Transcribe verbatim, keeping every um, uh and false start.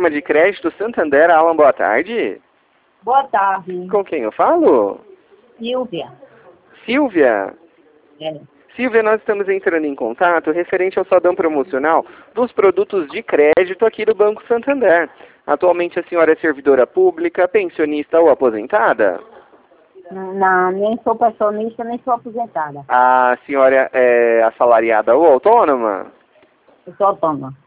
Programa de Crédito Santander. Alan, boa tarde. Boa tarde. Com quem eu falo? Silvia. Silvia. É. Silvia, nós estamos entrando em contato referente ao saldão promocional dos produtos de crédito aqui do Banco Santander. Atualmente a senhora é servidora pública, pensionista ou aposentada? Não, nem sou pensionista, nem sou aposentada. A senhora é assalariada ou autônoma? Eu sou autônoma.